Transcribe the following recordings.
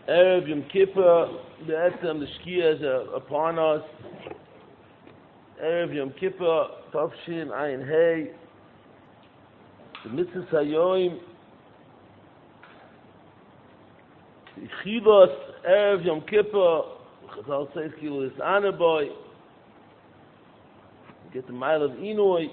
Erev Yom Kippur, the Shkia is upon us. Erev Yom Kippur, Tavshin Ayin Hey, the Mitzvah Hayoim, the Chivos, Erev Yom Kippur, Chazal says Kilo is Anaboy, get the mile of Inoi.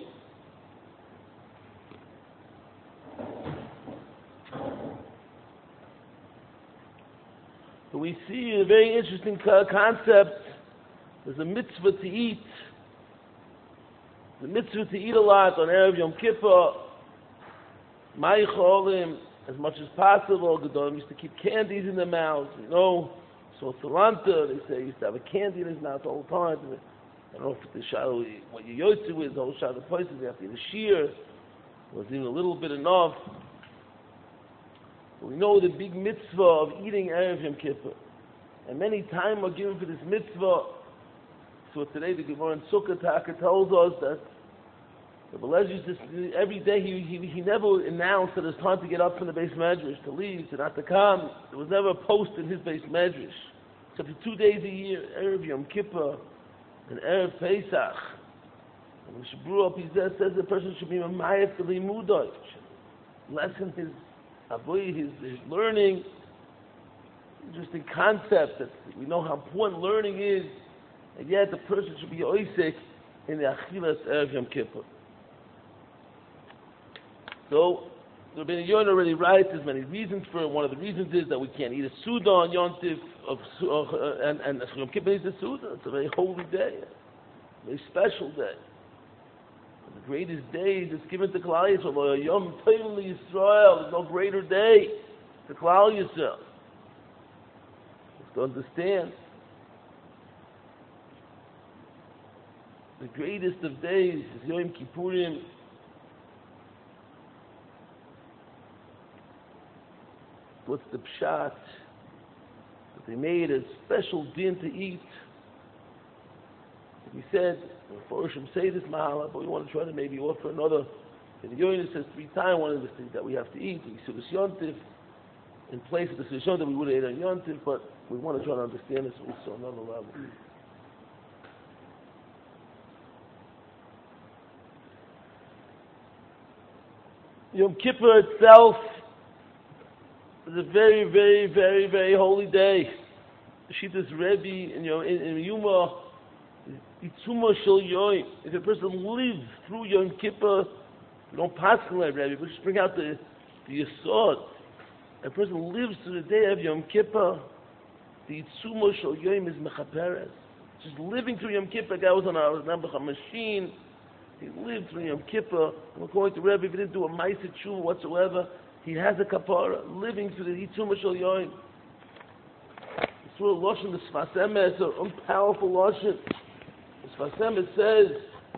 So we see a very interesting concept. There's a mitzvah to eat. The mitzvah to eat a lot on Erev Yom Kippur. Ma'ich as much as possible. Gedolim used to keep candies in their mouths. So Salanta, they say, used to have a candy in his mouth all the time. I don't know if the shadow, what you yotze with, the whole shadow of places, you have to eat a shear. Was even a little bit enough. We know the big mitzvah of eating Erev Yom Kippur. And many time are given for this mitzvah. So today the Gemara in Sukkot Taka tells us that the Belezis, every day he never announced that it's time to get up from the base medrash, to leave, to not to come. There was never a post in his base medrash. So for 2 days a year, Erev Yom Kippur and Erev Pesach. And the Shabru up says the person should be mamayat to limudot, lessen his avoid his learning. Interesting concept that we know how important learning is, and yet the person should be oisek in the achilas Erev Yom Kippur. So Rabbi Yoin already writes there's many reasons for it. One of the reasons is that we can't eat a Suda on Yom Tiv and Yom Kippur is a Suda. It's a very holy day, a very special day. The greatest day that's given to Klal Yisrael. Yom Tov Yisrael. There's no greater day to Klal Yisrael. Let's to understand. The greatest of days is Yom Kippurim. What's the pshat? That they made a special din to eat. We said, Mephoshim say this mahala, but we want to try to maybe offer another. And the Yoina says 3 times one of the things that we have to eat. We Sudas Yontif in place of the Sudas Yontif we would have ate on Yontif, but we want to try to understand this also on another level. Yom Kippur itself is a very, very, very, very holy day. Shittas Rebbe in Yuma. If a person lives through Yom Kippur, we don't pass like Rebbe, but just bring out the Yesod. A person lives through the day of Yom Kippur, the Yitzuma Shel Yom is Mechaperes. Just living through Yom Kippur, a guy was on a machine, he lived through Yom Kippur, and according to Rebbe, if he didn't do a Ma'aseh Tshuva whatsoever, he has a kapara, living through the Yitzuma Shel Yom. It's real Lashon, the Sfas Emes, an unpowerful Lashon. Sfas Emes says,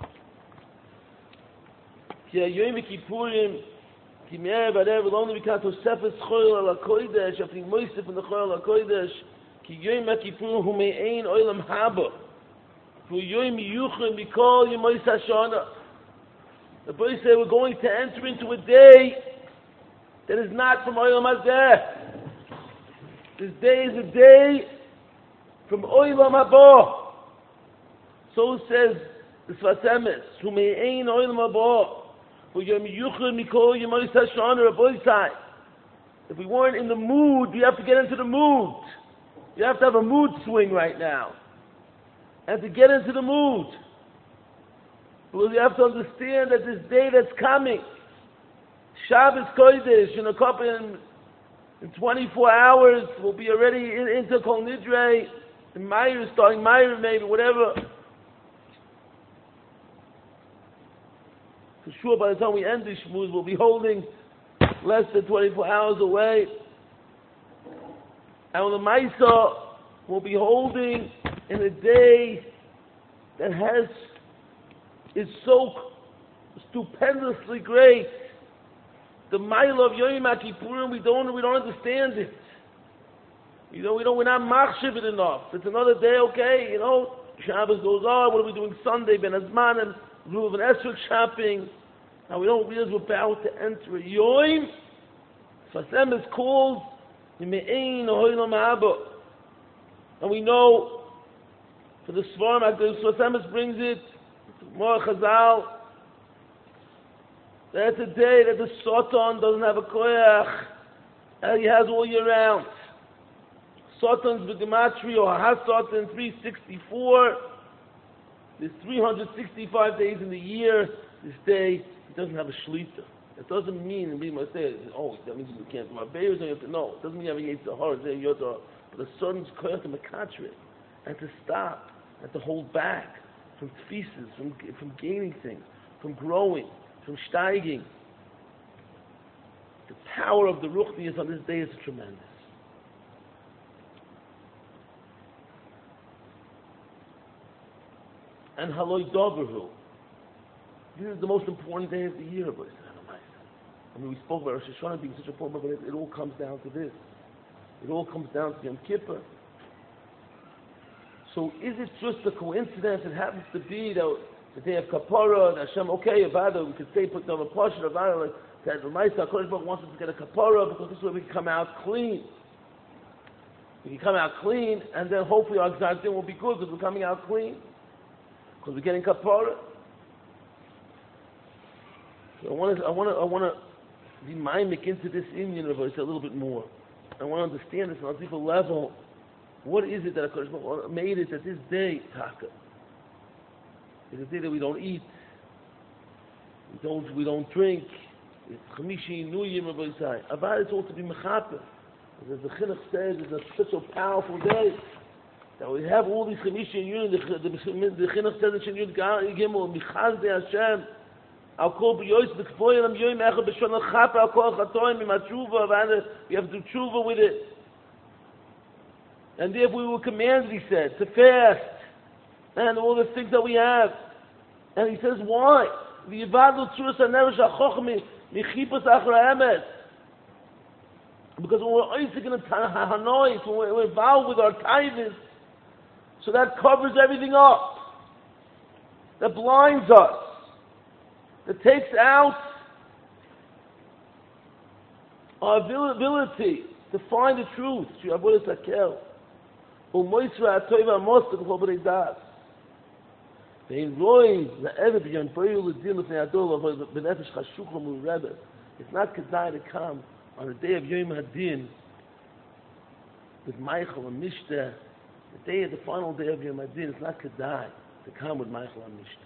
Ki hayoyim v'kippurim, ki me'erev ad erev only because Tosefes choil al HaKodesh, after Moisef in the choil al HaKodesh, ki yoyim v'kippurim hu me'ein oilam haba, hu yoyim yuchim mikol yemois hashana. The boys say we're going to enter into a day that is not from oilam hazeh. This day is a day from oilam haba. So says the Sfas Emes, who may ain oil mabah, who yom yuchel mikol yemois hashana raboisai. If we weren't in the mood, you have to get into the mood. You have to have a mood swing right now, and to get into the mood. Because you have to understand that this day that's coming, Shabbos Kodesh, in a couple in 24 hours, we'll be already into Kol Nidrei, in Meir, starting Meir maybe, whatever. For sure, by the time we end this shmooze, we'll be holding less than 24 hours away. And the Maisa will be holding in a day that is so stupendously great. The Maila of Yom Kippurim, we don't understand it. We're not machshav it enough. It's another day, okay, Shabbos goes on, what are we doing Sunday, Ben Azman, and Ruv and Esrog shopping, and we don't realize we're about to enter a Yom. Sfas Emes calls Me'ein Oilam Haba. And we know, for the Svarim, the Svasemis brings it, more Chazal, that's a day that the Satan doesn't have a koyach, and he has all year round. Satan's B'gematria, or HaSatan 364. There's 365 days in the year. This day, he doesn't have a shlita. It doesn't mean, we must say, oh, that means we can't do our bears. No, it doesn't mean having Yitzhahar, but the Satan's koyach to Mekatria, and to stop, and to hold back from feces, from gaining things, from growing, from steiging. The power of the Ruchnius on this day is tremendous. And Haloi Doverhu. This is the most important day of the year, but I mean, we spoke about Rosh Hashanah being such a important, but it all comes down to this. It all comes down to Yom Kippur. So is it just a coincidence? It happens to be that the day of Kapara, that Hashem, okay, Avada, we could say put down a portion of Avada, like that the Maisa HaKadosh Baruch wants us to get a Kapara because this way we can come out clean. We can come out clean, and then hopefully our Gzar Din will be good because we're coming out clean. Because we're getting Kapara. So I want to be mimic into this Indian of a little bit more. I want to understand this on a deeper level. What is it that HaKadosh Baruch made it that this day, Taka, is a day that we don't eat, we don't drink. It's Chamishi Nuyim Rabbi Yisai. About it's all to be mechaper. As the Chinuch says, it's such a powerful day that we have all these Chamishi and Yun. The Chinuch says in Yud Gimel, Michaz de Hashem. Al kol b'yoyis b'kfoyim yoyim echad b'shon al-chaper al kol chatoim imatshuva. We have to do tshuva with it. And therefore we were commanded, he said, to fast. And all the things that we have. And he says, why? Because when we're Isaac in Hanoi, when we're involved with our tithes, so that covers everything up. That blinds us. That takes out our ability to find the truth. It's not kedai to come on the day of Yom Hadin with Michael and Mishta. The day of the final day of Yom Hadin, it's not kedai to come with Michael and Mishta.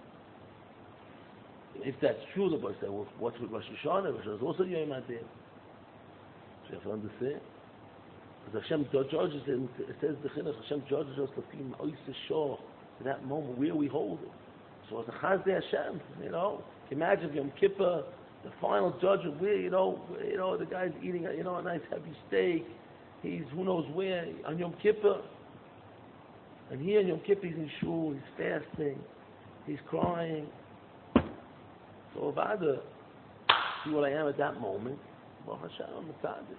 If that's true, the boy said, well, what's with Rosh Hashanah? Rosh Hashanah is also Yom Hadin. So you have to understand. Because Hashem judges, it says the Chinuch, Hashem judges us to that moment where we hold it. So it's a Chazdei Hashem, Imagine Yom Kippur, the final judgment where, the guy's eating, a nice heavy steak. He's who knows where, on Yom Kippur. And here on Yom Kippur he's in shul, he's fasting, he's crying. So if I had to see what I am at that moment, well, Hashem, I'm a tzaddik.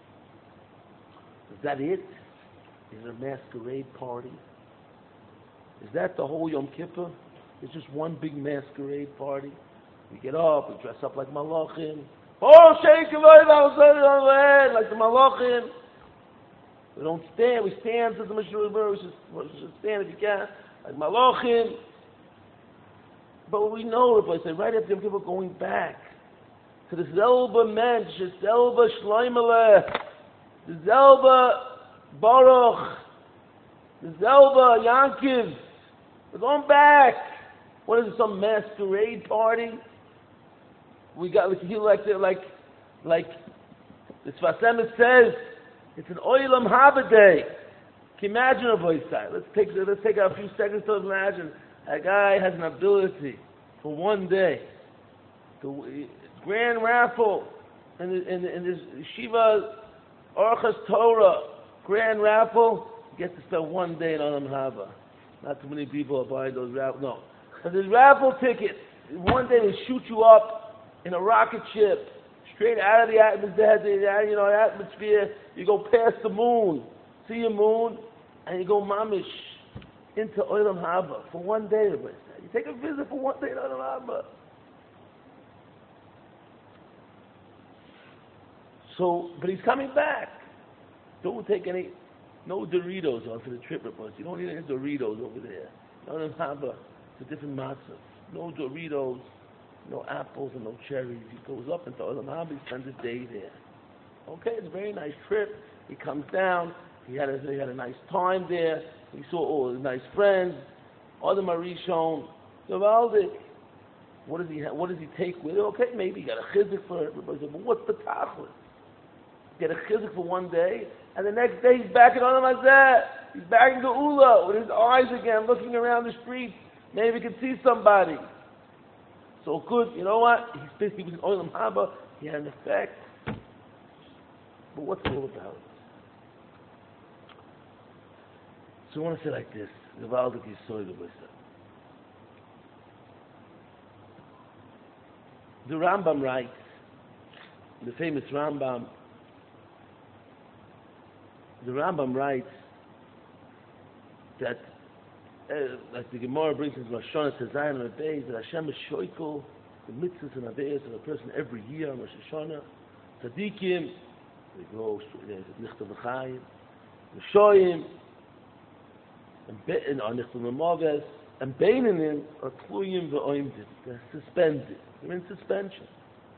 Is that it? Is it a masquerade party? Is that the whole Yom Kippur? It's just one big masquerade party. We get up, we dress up like Malachim. Oh, shake like the Malachim. We don't stand, we stand to the Meshur, we should stand if you can, like Malachim. But we know, if I say, right after Yom Kippur, going back to the Zelba Mensch, the Zelba Shleimelech, the Zelba Baruch, the Zelba Yankiv. We're going back. What is it, some masquerade party? We got like the Sfasemis says, it's an Oilam Haba day. Can you imagine a voice side? Let's take a few seconds to imagine. A guy has an ability for one day. The grand raffle in this Shiva Orchas Torah grand raffle, you get to spend one day in Olam Haba. Not too many people are buying those raffles. No. But there's raffle tickets. One day they shoot you up in a rocket ship, straight out of the atmosphere. You go past the moon, see a moon, and you go mamish into Olam Haba for one day. You take a visit for one day in Olam Haba. So, but he's coming back. don't take no Doritos onto the trip with us. You don't need any Doritos over there. None of them have it's a different matzah. No Doritos, no apples, and no cherries. He goes up into Olam Haba, he spends a day there. Okay, it's a very nice trip. He comes down, he had a nice time there, he saw all his nice friends, Adam Arishon, Gavaldik. What does he take with it? Okay, maybe he got a chizik for it, but what's the tachlis? Get a chizik for one day, and the next day he's back in Olam Hazeh. He's back in Geula with his eyes again, looking around the street. Maybe he can see somebody. So good, you know what? He was in Olam Haba, he had an effect. But what's it all about? So I want to say like this: Gavaldik Yisoid of Wisdom. The Rambam writes, the famous Rambam. The Rambam writes that, like the Gemara brings in Rosh Hashanah to Zion and Abayis, that Hashem is shoikel the mitzvahs and Abayis of a person every year on Rosh Hashanah. Tzadikim, they go Nichtav L'chaim, Rishoyim, and Nichtav L'maves, and Beinanim are Tluyim V'oimdim. They're suspended. They're in suspension.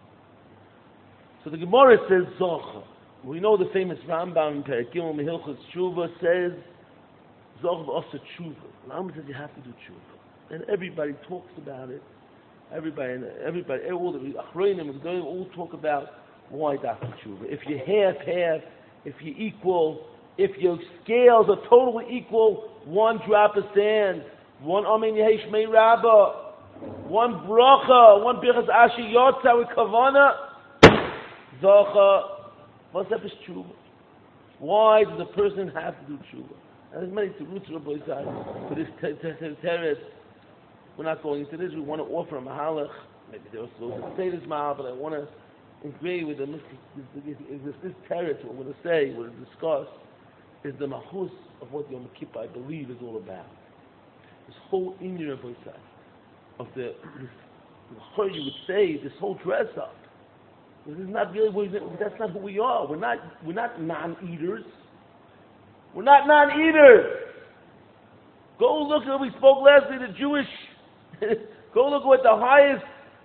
So the Gemara says Zocha. We know the famous Rambam in Perek Gimel Mehilchos Tshuva says Zocha v'Osa Tshuva. Rambam says you have to do Tshuva, and everybody talks about it. Everybody, all the Achronim and Gedolim all talk about why that's Tshuva. If you're half, if you're equal, if your scales are totally equal, one drop of sand, one Amen Yehi Shmei Rabbah, one bracha, one birchas Asher Yotza with Kavana, Zocha. What's up is tshuva? Why does a person have to do tshuva? And there's many roots of Rabbi Yisrael for this teretz. We're not going into this. We want to offer a mahalach. Maybe there was supposed to say this mahal, but I want to agree with them. This teretz, what we're going to say, what we're discuss, is the mahus of what Yom Kippur, I believe, is all about. This whole inyan of Rabbi Yisrael, of the you would say, this whole dress up. This is not really. That's not who we are. We're not non-eaters. We're not non-eaters. Go look at. We spoke last week. The Jewish. Go look at what the highest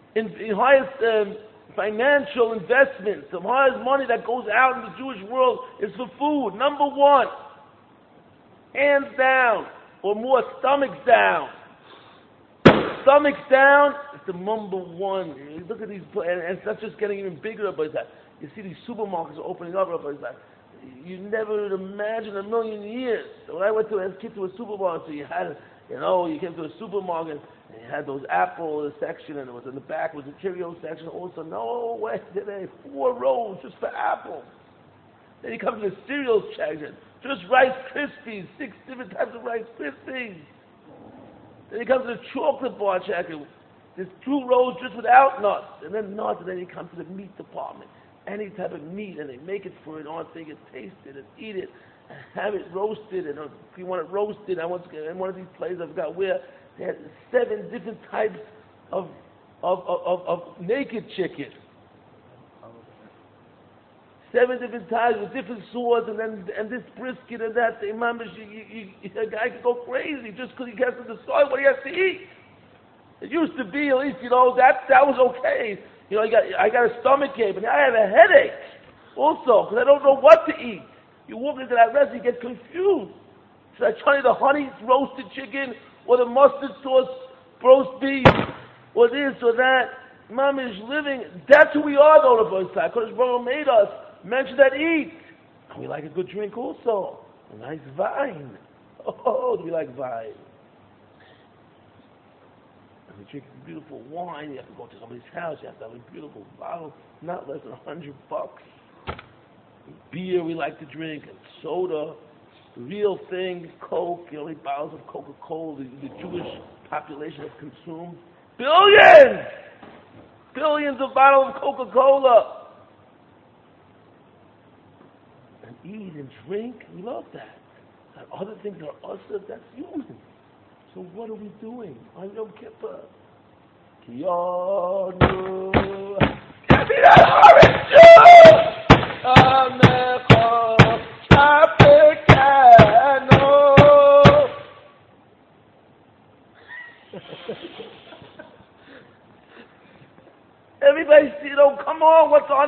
financial investments, the highest money that goes out in the Jewish world is for food. Number one, hands down, or more, stomachs down. Stomachs down, it's the number one. You look at these, and it's not just getting even bigger, but it's like, you see these supermarkets are opening up, but it's like, you never would imagine a million years. When I went as a kid to a supermarket, so you had, you came to a supermarket, and you had those apple section, and it was in the back was the Cheerio section. Also, no way, today 4 rows just for apples. Then you come to the cereal section, just Rice Krispies, 6 different types of Rice Krispies. Then you come to the chocolate bar checker. There's 2 rows just without nuts, and then nuts, and then you come to the meat department. Any type of meat, and they make it for it on, so you can taste it and eat it, and have it roasted. And if you want it roasted, I once in one of these places I forgot where they had 7 different types of naked chicken. 7 different types with different sauce, and this brisket and that. The imam, a guy could go crazy just because he has to decide what he has to eat. It used to be, at least, that was okay. I got a stomach ache, but now I have a headache also because I don't know what to eat. You walk into that restaurant, you get confused. Should I try the honey roasted chicken or the mustard sauce roast beef or this or that? Imam is living. That's who we are, though, the boy side. Because Baruch made us. Mention that eat. And we like a good drink also. A nice wine. Oh, do we like wine? And we drink beautiful wine. You have to go to somebody's house. You have to have a beautiful bottle, not less than $100. Beer we like to drink, and soda. The real thing, Coke. Bottles of Coca-Cola. The Jewish population has consumed billions of bottles of Coca-Cola. And eat and drink, we love that. And other things are us, that's human. So what are we doing on Yom Kippur? Kiyanu, give me that orange juice!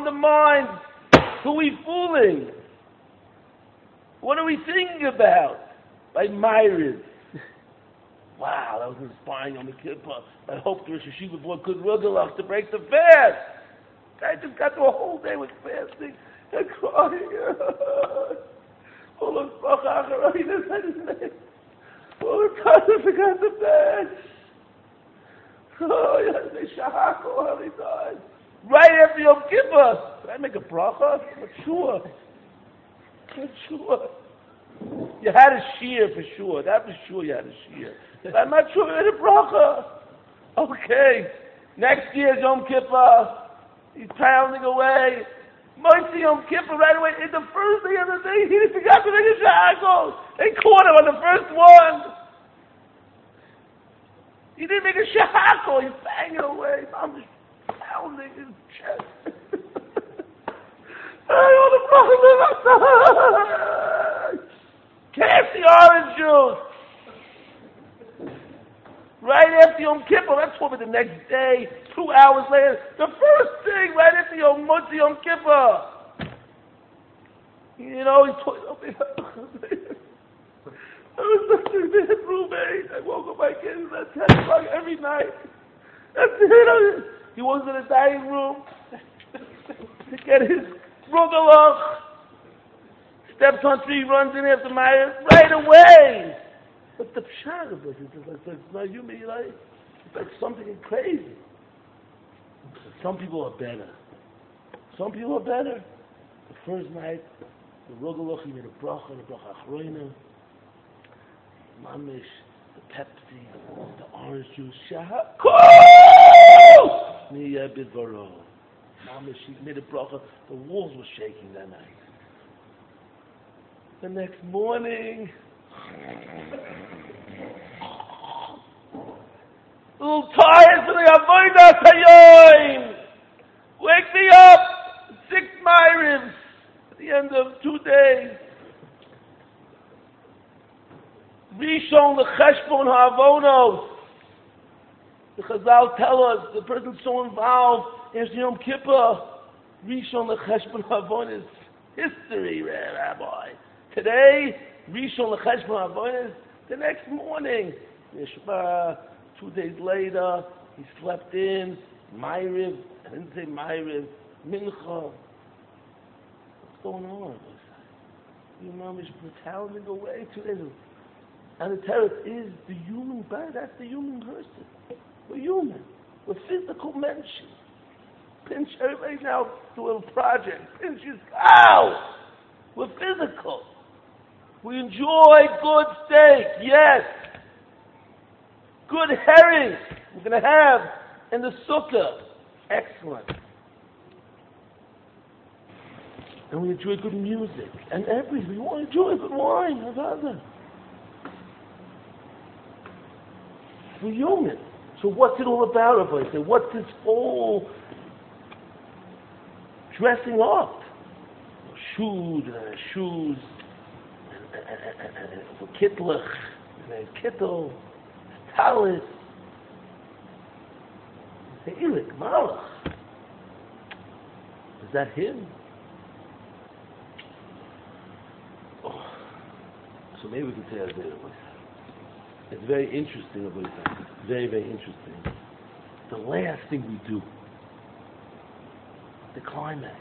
the mind? Who are we fooling? What are we thinking about? By Myriv. Wow, that was inspiring on the Kippur. I hope the Rosh Hashiva board could rugalach to break the fast. I just got through a whole day with fasting and crying. All the Bachacharitis had his name. All the time I forgot the fast. Oh, yes, Shahako, how he died. Right after Yom Kippur. Did I make a bracha? Not sure. You had a shear for sure. That was sure you had a shear. But I'm not sure you had a bracha. Okay. Next year's Yom Kippur. He's pounding away. Mostly Yom Kippur right away. In the first day of the day, he forgot to make a shahako. They caught him on the first one. He didn't make a shahako. He's banging away. I'm just pounding his chest. I want to brother. Cast the orange juice. Right after Yom Kippur, that's probably the next day, 2 hours later. The first thing, right after Yom Kippur. You know, he told me. I was such a bad roommate. I woke up my kids at 10 o'clock every night. That's it. He was in the dining room to get his rugalach. Steps on 3, runs in after Myriv right away. But the pshat of it is like, it's not human, like, it's like something crazy. Some people are better. The first night, the rugalach, he made a bracha achroina, mamish, the Pepsi, the orange juice, shahako, niya bidvaro. Mamish, he made a bracha. The walls were shaking that night. The next morning, a little tired for the avodas hayoim. Wake me up. 6 Myrivs at the end of 2 days. Rishon lecheshbon ha'avonos. The Chazal tell us the person's so involved in Yom Kippur. Rishon lecheshbon ha'avonos. History, Rabbi. Today, Rishon lecheshbon ha'avonos. The next morning, Yishba. 2 days later, he slept in. Myriv. I didn't say Myriv. Mincha. What's going on? Your mom is pounding away 2 days. And the terror is the human body. That's the human person. We're human. We're physical mentions. Pinch everybody now do a little project. Pinch his out. We're physical. We enjoy good steak. Yes. Good herring. We're going to have in the sukkah. Excellent. And we enjoy good music and everything. We want to enjoy good wine. We're human. So what's it all about, Rabbi? I say, what's this whole dressing up? Shoes, and kittlach, and kittel, talis, Ilik, Malach. Is that him? Oh. So maybe we can say that later. It's very interesting, very, very interesting. The last thing we do, the climax.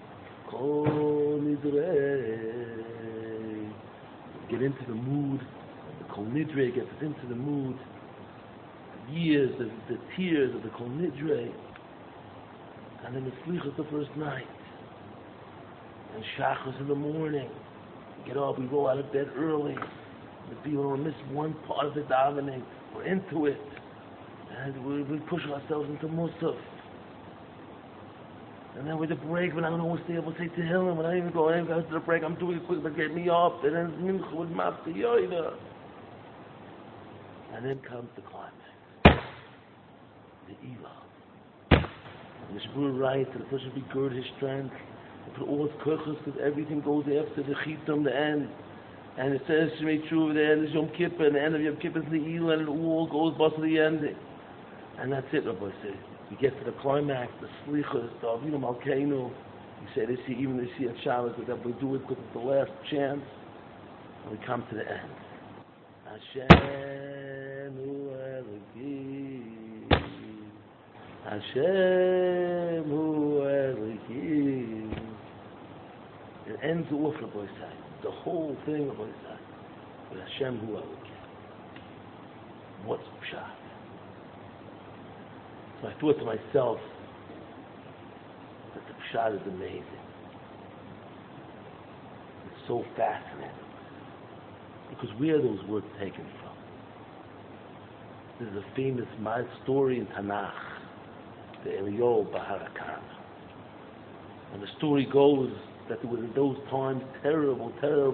Get into the mood. The Kol Nidre gets us into the mood. Years, the tears of the Kol Nidre. And then the Slichas the first night. And Shachos in the morning. We get up, we roll out of bed early. The people don't miss one part of the davening. We're into it. And we push ourselves into Musaf. And then with the break, when I don't always stay able to say Tehillim, when I even go to the break, I'm doing it quick, but get me up. And then it's Mincha with Mafti Yoida. And then comes the climax. The Elah. And the Shabur writes that the person should be gird his strength. And put all his kochos, because everything goes after the Chitam, the end. And it says Shemei Tshuva, the end is Yom Kippur, and the end of Yom Kippur is the Elah, and it all goes back to the ending. And that's it, Rabbi says. We get to the climax, the Slichas, the Avinu Malkeinu, You say this year, even this year at Shabbos, that we do it because it's the last chance, and we come to the end. Hashem hu Elokim, Hashem hu Elokim. It ends off the boy side, the whole thing of boy side, with Hashem hu Elokim. What's pshat? So I thought to myself that the pshat is amazing. It's so fascinating. Because where are those words taken from? This is a famous story in Tanakh, the Eliyahu Baharakam. And the story goes that there were in those times terrible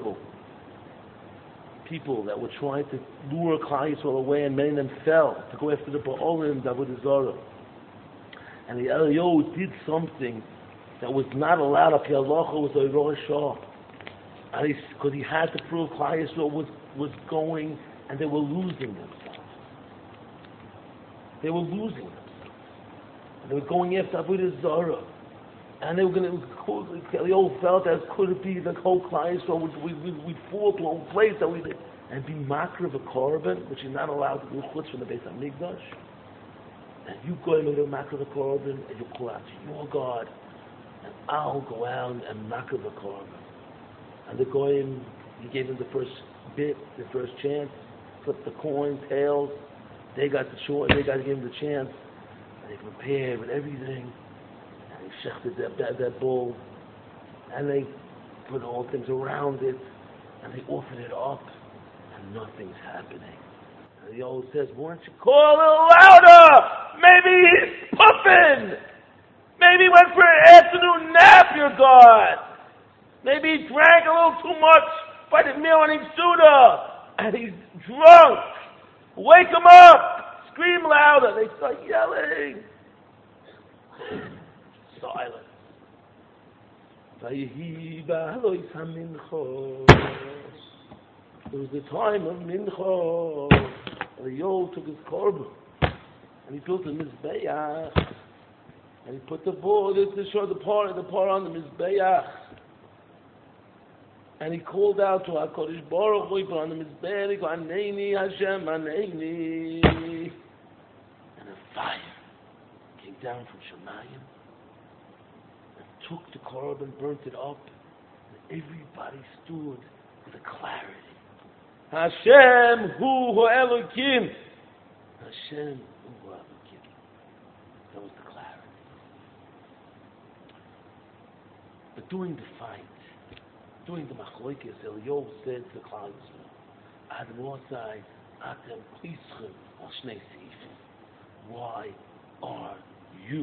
people that were trying to lure Klal Yisrael away, and many of them fell to go after the Ba'olim, the Avodah Zarah. And the Eliyahu did something that was not allowed. Al Pi Halacha was a Rosh Hashanah. And because he had to prove Klal Yisrael was going, and they were losing themselves. They were losing themselves. And they were going after Avodah Zarah. And they were going to, Eliyahu felt as could it be the whole Klal Yisrael we'd fall to a place that we did, and be makar of a korban, which is not allowed to do chutz from the Beis Hamikdash. And you go and make a makar of a korban, and you call out to your God, and I'll go out and makar of a korban. And the goyim, he gave them the first bit, the first chance, flipped the coin, tails. They got the choice. They got to give him the chance, and they prepared with everything. And they shechted that bull, and they put all things around it, and they offered it up, and nothing's happening. And he always says, "Why don't you call a little louder? Maybe he's puffing. Maybe he went for an afternoon nap, your God. Maybe he drank a little too much by the meal and Suda, and he's drunk. Wake him up! Scream louder!" They start yelling. Silence. It was the time of Mincha. The Eliyahu took his korban, and he built a mizbeach, and he put the bull to show the par on the mizbeach. And he called out to HaKadosh Baruch Hu, he put on the mizbeach, he goes, "Aneini Hashem, Aneini." And a fire came down from Shemayim and took the korban, burnt it up, and everybody stood with a clarity. Hashem hu Elokim. Hashem hu Elokim. That was the clarity. But during the fight, during the Machlokes, Eliyahu said to Klal Yisrael, "Ad mosai atem pischem al shnei seifim." Why are you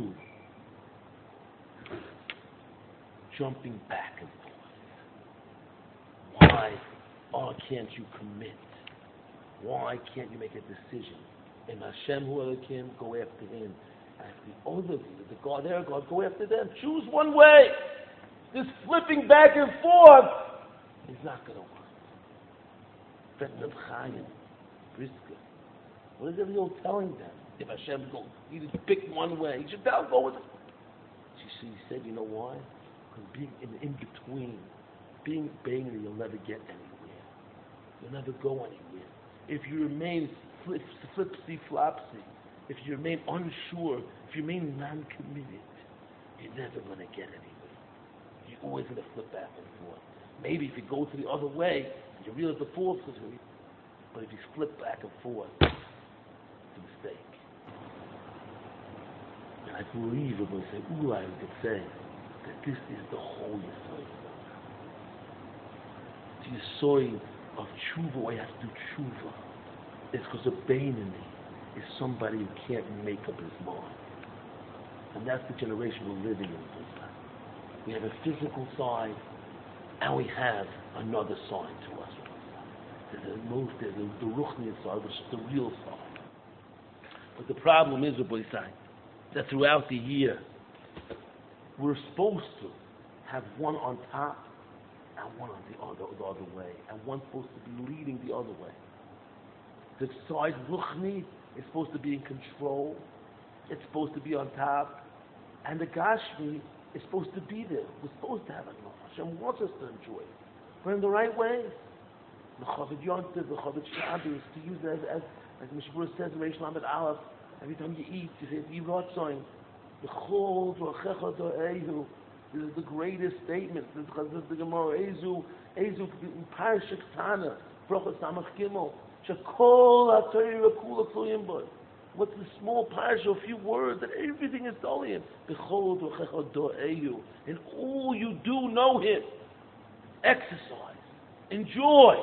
jumping back and forth? Why can't you commit? Why can't you make a decision? And Hashem hu Elokim, go after him. And if the other, the God, their God, go after them. Choose one way. This flipping back and forth is not going to work. Fetnav Chaim, Briska. What is Eliyahu telling them? If Hashem goes, you just pick one way. You should go with it. He said, you know why? Because being in between, being Beinah, you'll never get anywhere. You'll never go anywhere. If you remain flipsy-flopsy, if you remain unsure, if you remain non-committed, you're never going to get anywhere. You're always going to flip back and forth. Maybe if you go to the other way, you realize the falsity. But if you flip back and forth, it's a mistake. And I believe when we say Ulai, we could say that this is the whole Yesod. The Yesod of Tshuva, why you have to do Tshuva, it's because a Beinah is somebody who can't make up his mind. And that's the generation we're living in. We have a physical side, and we have another side to us. There's the Ruchniya side, which is the real side. But the problem is, Rabbi Yisai, that throughout the year, we're supposed to have one on top and one on the other way, and one's supposed to be leading the other way. The side Ruchni is supposed to be in control. It's supposed to be on top. And the Gashmi is supposed to be there. We're supposed to have it. Hashem wants us to enjoy it. But in the right way. The Chavod Yontif, the Chavod Shabbos, to use it as Mishmur says in Reish Lamed Aleph, every time you eat, you say, Yiratzon, the Chol, Rochecha, Ehu. This is the greatest statement. This is the Gemara, Ezu, Parashik Tana, Brachas Samach Gimel, Shakol HaTorah Kula Kluyim Bo. What's the small parasha, a few words, that everything is told him. Bechol Rochecha Ehu. In all you do, know Him. Exercise. Enjoy.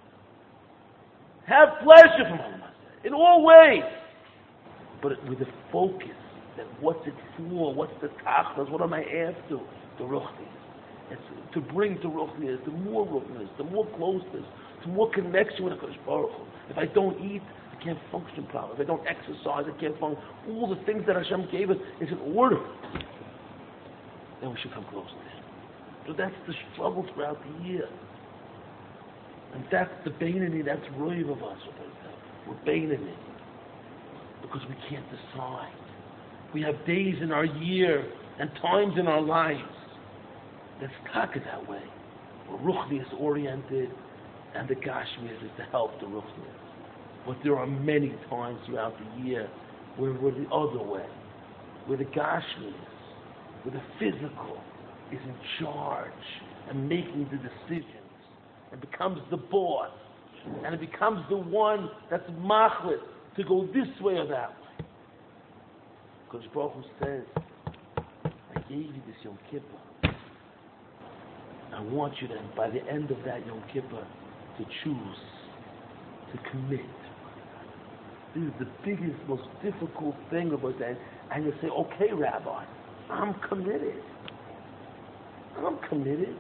Have pleasure from Him. In all ways. But with a focus. That what's it for? What's the tachlis? What am I after? The ruchnius. It's to bring to ruchnius, the more ruchnius, the more closeness, the more connection with HaKadosh Baruch Hu. If I don't eat, I can't function properly. If I don't exercise, I can't function. All the things that Hashem gave us is in order. Then we should come close to Him. So that's the struggle throughout the year. And that's the Beinani, that's Roiv of us. We're Beinani. Because we can't decide. We have days in our year and times in our lives that's taka that way. We're ruchnius oriented, and the gashmias is to help the ruchnius. But there are many times throughout the year where we're the other way, where the gashmias, where the physical is in charge and making the decisions, and becomes the boss, and it becomes the one that's machlit to go this way or that way. Because Baruch Hu says, I gave you this Yom Kippur. I want you to, by the end of that Yom Kippur, to choose, to commit. This is the biggest, most difficult thing about that. And you say, okay, Rabbi, I'm committed. I'm committed.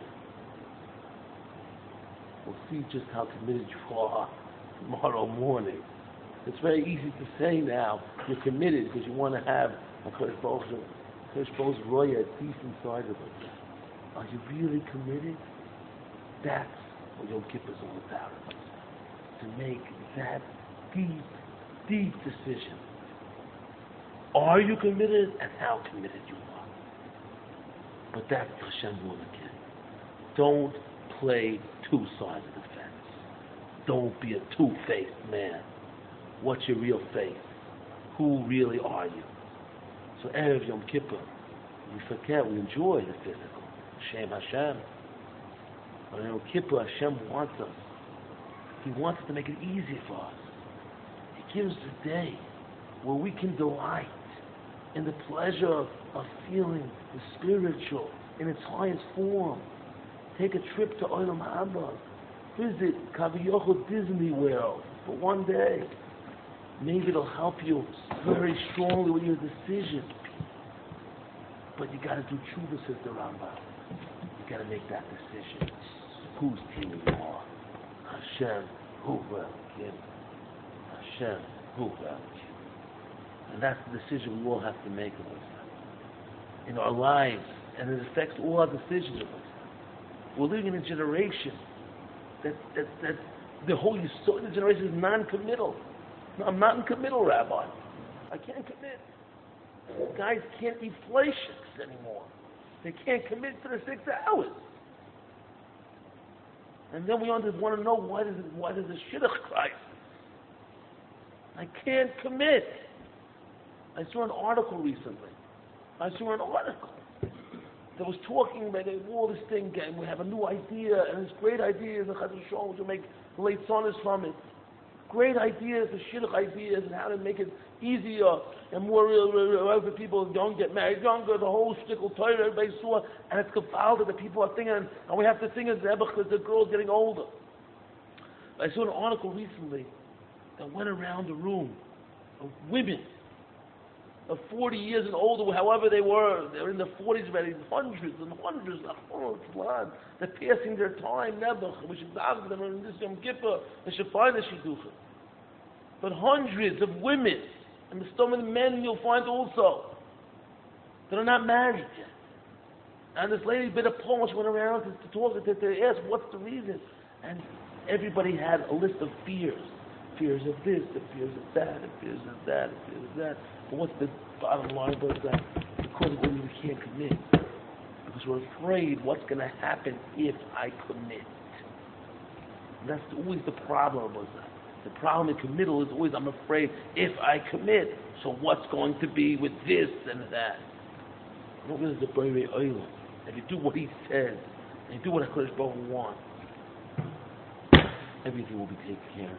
We'll see just how committed you are tomorrow morning. It's very easy to say now, you're committed because you want to have a Kodesh Baruch Roya, a decent side of it. Are you really committed? That's what Yom Kippur is all about. To make that deep, deep decision. Are you committed, and how committed you are? But that's Hashem will again. Don't play two sides of the fence. Don't be a two-faced man. What's your real faith? Who really are you? So Erev Yom Kippur, we forget, we enjoy the physical. Shem Hashem. But in Yom Kippur, Hashem wants us. He wants to make it easy for us. He gives us a day where we can delight in the pleasure of feeling the spiritual in its highest form. Take a trip to Olam Haba. Visit Kaviyachol Disney World for one day. Maybe it'll help you very strongly with your decision. But you got to do tshuva, says the Rambam. You got to make that decision. Whose team you are? Hashem, who will give? Hashem, who will give? And that's the decision we all have to make of us in our lives, and it affects all our decisions of us. We're living in a generation that the whole Yisod of the generation is non-committal. No, I'm not committal, Rabbi. I can't commit. Guys can't eat fleishiks anymore. They can't commit for the 6 hours. And then we want to know why does the shidduch crisis? I can't commit. I saw an article recently. That was talking about all this thing, and we have a new idea, and this great idea is the Chazal Shalom to make late sonas from it. Great ideas, the shidduch ideas, and how to make it easier and more real for people who don't get married younger, the whole shtickle Torah everybody saw, and it's gefallen that people are thinking, and we have to think as because the girl's getting older. I saw an article recently that went around the room of women of 40 years and older, however they're in their 40s already, hundreds and hundreds of land. They're passing their time, Nebuch. We should daven them in this Yom Kippur. They should find a shidducha. But hundreds of women, and some of the men you'll find also, that are not married yet. And this lady bit a poem, she went around to talk, to ask what's the reason. And everybody had a list of fears. Fears of this, the fears of that, the fears of that, the fears of that. But what's the bottom line about that? Because we can't commit. Because we're afraid what's going to happen if I commit. And that's always the problem with that. The problem in committal is always I'm afraid if I commit, so what's going to be with this and that? What is the Borei Olam? If you do what he says, and you do what HaKadosh Baruch Hu wants, everything will be taken care of.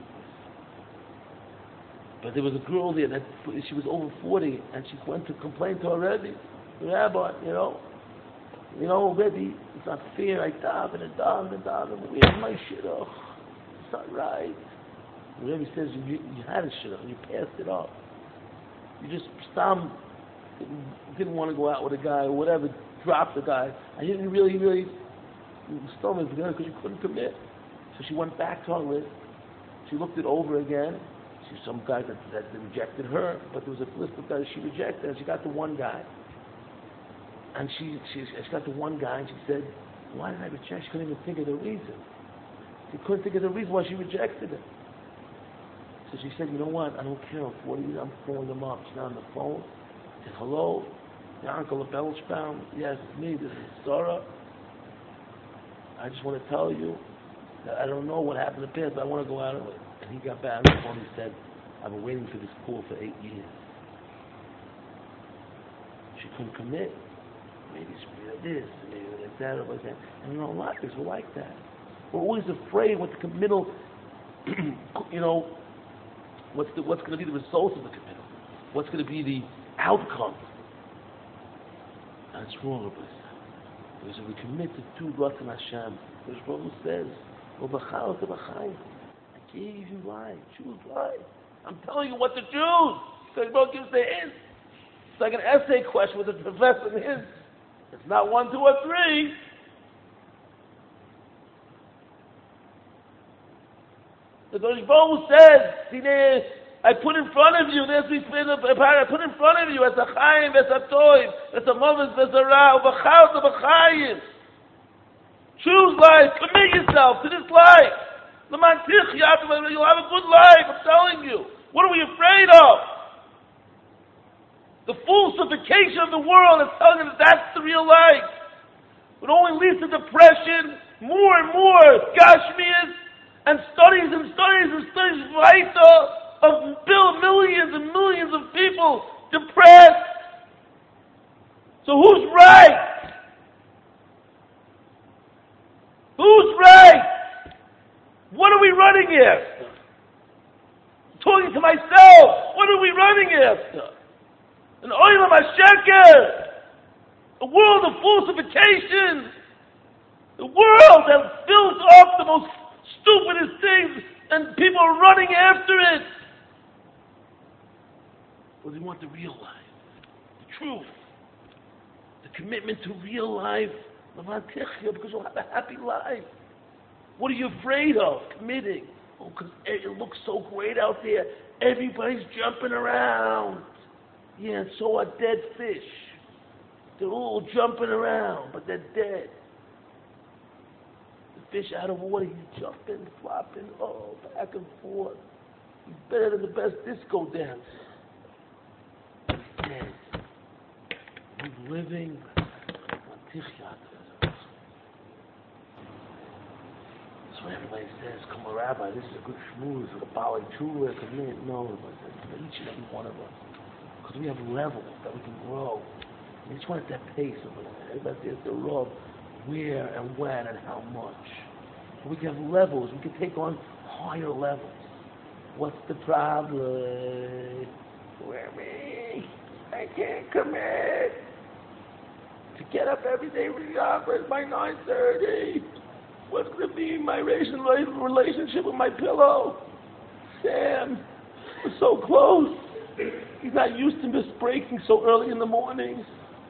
But there was a girl there that she was over 40, and she went to complain to her Rebbe, Rabbi, Rebbe, it's not fair. I daven, where's my shidduch? It's not right. The Rebbe says you had a shidduch, you passed it off. You just didn't want to go out with a guy or whatever, dropped the guy. I didn't really stole him because you couldn't commit. So she went back to her list. She looked it over again. She some guy that rejected her, but there was a list of guys she rejected, and she got to one guy. And she got to one guy, and she said, "Why did I reject?" She couldn't even think of the reason. She couldn't think of the reason why she rejected him. So she said, "You know what? I don't care. I'm 40 years. I'm calling him up." She's not on the phone. She said, "Hello, your uncle Belshbaum? Yes, it's me. This is Sarah. I just want to tell you that I don't know what happened in the past, but I want to go out of it." And he got back on the phone. He said, "I've been waiting for this call for 8 years." She couldn't commit. Maybe it's like this, maybe like that, or like that. And a lot of us are like that. We're always afraid what the committal, what's going to be the result of the committal? What's going to be the outcome? And it's wrong with us. Because if we commit to do Ratzon Hashem, the Baruch says, I gave you life, choose life. I'm telling you what to choose. So the Baruch gives the hint. It's like an essay question with a professor in his. It's not 1, 2, or 3. The Baruch says, I put in front of you, I put in front of you as a chayim, as a toiv, as a moves, as a ra, ubachal, ubachayim. Choose life, commit yourself to this life. You'll have a good life, I'm telling you. What are we afraid of? The falsification of the world is telling us that's the real life. It only leads to depression, more and more gashmias, and studies weiter of millions and millions of people depressed. So who's right? Who's right? What are we running after? I'm talking to myself. What are we running after? An oilam hasheker, a world of falsification, a world that fills up the most stupidest things, and people are running after it. Well, they want the real life, the truth, the commitment to real life, because you'll have a happy life. What are you afraid of? Committing. Oh, because it looks so great out there. Everybody's jumping around. Yeah, and so are dead fish. They're all jumping around, but they're dead. The fish out of water, he's jumping, flopping, back and forth. He's better than the best disco dancer. He's dead. He's living on Tichyat. So everybody says, come on, Rabbi, this is a good shmooze, a Bali Chula, commit. No, each and every one of us. Because we have levels that we can grow. We just want at that pace of it. Everybody says the rub, where and when and how much. We can have levels. We can take on higher levels. What's the problem? Where me? I can't commit. To get up every day regardless by 9:30. What's going to be my relationship with my pillow? Sam, we're so close. He's not used to this breaking so early in the mornings.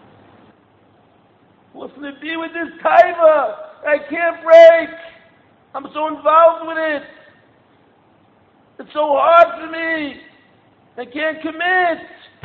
What's going to be with this taiva? I can't break. I'm so involved with it. It's so hard for me. I can't commit.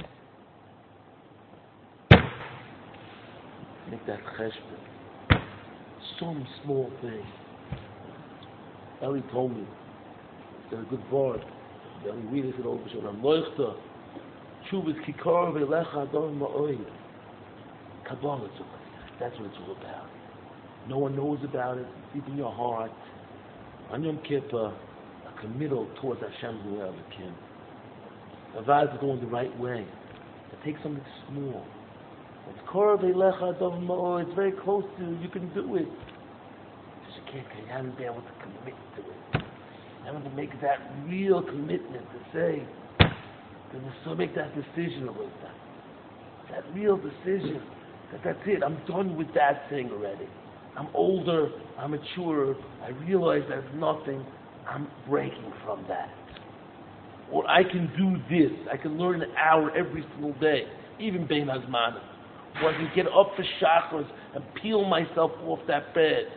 Make that cheshbon. Some small thing. Eli told me. It's got a good word. Eli read it over. Loichta. Shuvas kikar ve'lecha adon ma'oy. Kabbalah took it. That's what it's all about. No one knows about it. It's deep in your heart. On Yom Kippur, a committal towards Hashem Kim. Avad is going the right way. To take something small. It's very close to you. You can do it. Just you can't. You haven't been able to commit to it. You haven't to make that real commitment to say, to make that decision about that real decision. That's it. I'm done with that thing already. I'm older. I'm mature. I realize there's nothing. I'm breaking from that. Or I can do this. I can learn an hour every single day, even Bein Hazmanim. Or I can get up for chakras and peel myself off that bed.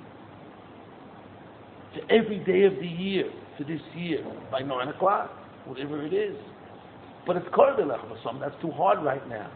For every day of the year, for this year, by 9 o'clock, whatever it is. But it's Kordelech for some. That's too hard right now.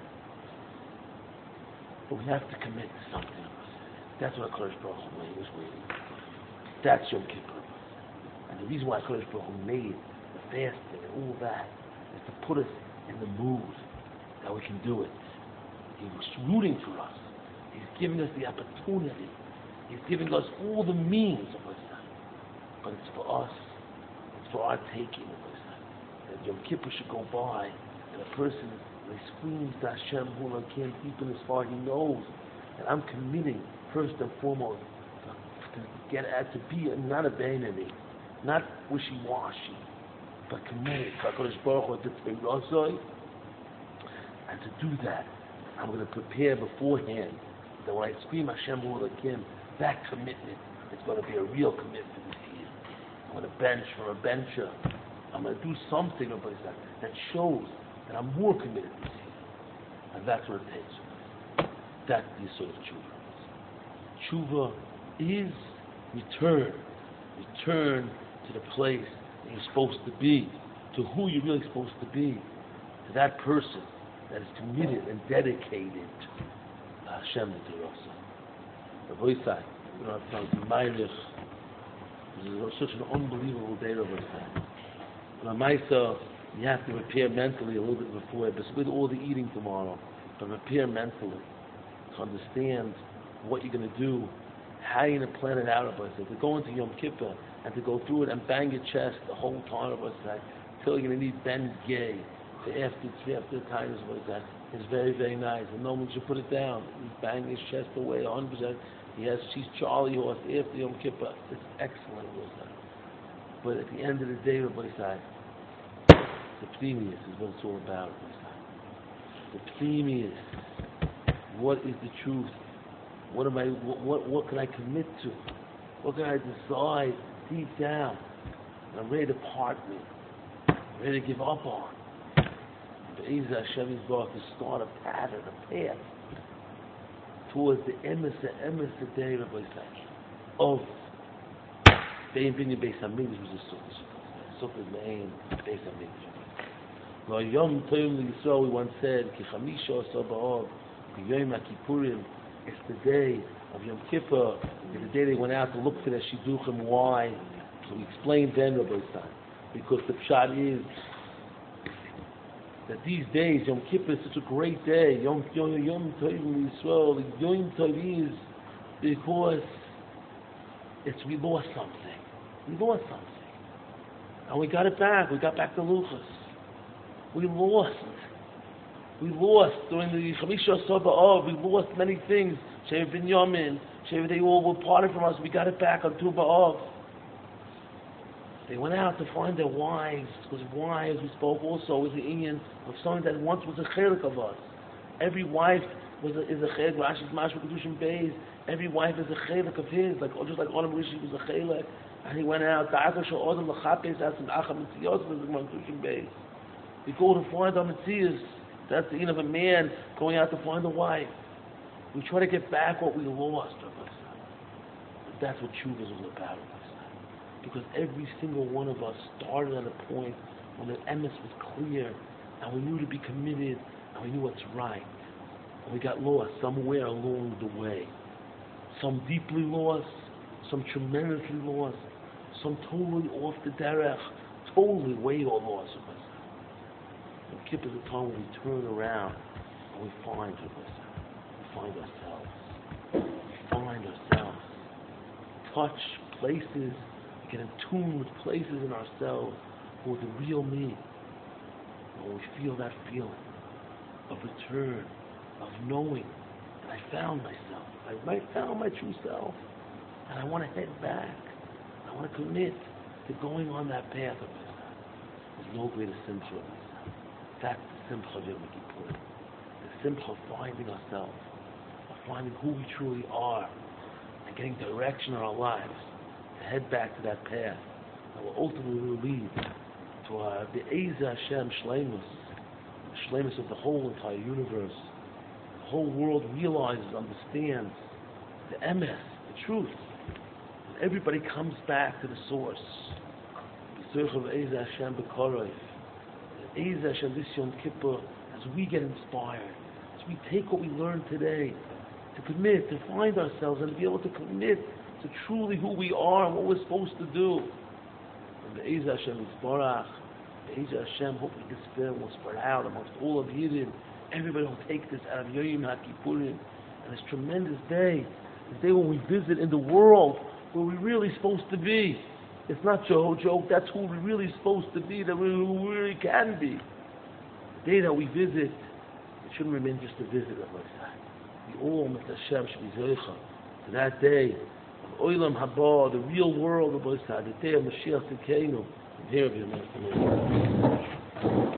But we have to commit to something. That's what HaKadosh Baruch Hu was waiting for. That's Yom Kippur. And the reason why HaKadosh Baruch Hu made the fasting and all that is to put us in the mood that we can do it. He was rooting for us. He's giving us the opportunity. He's giving us all the means of us. But it's for us. It's for our taking of us. That Yom Kippur should go by and a person screams to Hashem Kim deep in his heart. He knows that I'm committing first and foremost to be not a Beinoni, not wishy-washy, but committed to HaKadosh Baruch Hu to and to do that, I'm going to prepare beforehand that when I scream Hashem Kim, that commitment is going to be a real commitment this year. I'm going to bench from a bencher. I'm going to do something about that shows that I'm more committed this year. And that's what it takes. That's the sort of tshuva. Tshuva is return. Return to the place that you're supposed to be, to who you're really supposed to be, to that person that is committed and dedicated to Hashem and to Rasa. The voice side, we don't have time to remind us. This is such an unbelievable day of us. But myself, you have to prepare mentally a little bit before it, but with all the eating tomorrow, but prepare mentally to understand what you're going to do, how you're going to plan it out of us. To go into Yom Kippur and to go through it and bang your chest the whole time of us, until you're going to need Ben Gay. After the time is very, very nice. And no one should put it down. He's banging his chest away 100%. She's Charlie horse after Yom Kippur. It's excellent. But at the end of the day, everybody says, the pneumius is what it's all about. The pneumius. What is the truth? What can I commit to? What can I decide deep down? I'm ready to part with. I'm ready to give up on. But Hashem is going to start a pattern, a path towards the emes day of Bein Binyan Beis Hamikdash was a sukkah main Beis Hamikdash. Lo Yom Tovim Yisrael, we once said, Ki Chamisha Asar B'Av, Ki Yom HaKippurim. It's the day of Yom Kippur. It's the day they went out to look for their shidduchim. Why? So we explained then, Rabbi Stein, because the pshat is that these days, Yom Kippur is such a great day. Yom Tovim Yisrael. The Yom Tovim is because we lost something. We lost something. And we got it back. We got back the Luchas. We lost during the Chamisha Asar B'Av. We lost many things. Shev Binyamin, they all were parted from us. We got it back on Tu B'Av. They went out to find their wives, because wives, we spoke also, was the Indian of something that once was a chelik of us. Every wife is a chelik. Rashi's Mashma Kedushin Beis. Every wife is a chelik of his, just like Adam Rishi was a chelik. And he went out. We go to find our Metzias. That's the end of a man going out to find a wife. We try to get back what we lost. But that's what tshuva is all about. Because every single one of us started at a point when the emes was clear, and we knew to be committed, and we knew what's right. And we got lost somewhere along the way. Some deeply lost, some tremendously lost, some totally off the derech, totally way lost of us. And Kippur is a time when we turn around and we find ourselves. touch places, we get in tune with places in ourselves who are the real me. And when we feel that feeling of return, of knowing that I found myself, I found my true self, and I want to head back. I want to commit to going on that path of myself. There's no greater simcha of myself. That's the simcha of Yom Kippur. The simcha of finding ourselves, of finding who we truly are, and getting direction in our lives to head back to that path that will ultimately lead to the Be'ezah Hashem Shleimus, the Shleimus of the whole entire universe. The whole world realizes, understands the emes, the truth. And everybody comes back to the source. B'zircha Be'ezah Hashem B'korov. Be'ezah Hashem this Yom Kippur, as we get inspired, as we take what we learned today, to commit, to find ourselves, and to be able to commit to truly who we are and what we're supposed to do. And Be'ezah Hashem Yisbarach, Be'ezah Hashem, hope we can will spread out amongst all of Yidden. Everybody will take this out of Yom HaKippurim, and this tremendous day, the day when we visit in the world where we're really supposed to be. It's not joke, that's who we're really supposed to be, that who we really can be. The day that we visit, it shouldn't remain just a visit of like that. We all, Mr. Hashem, should be zeicha to that day of Olam Haba, the real world of Osad, the day of Mashiach Tzidkeinu, and here of your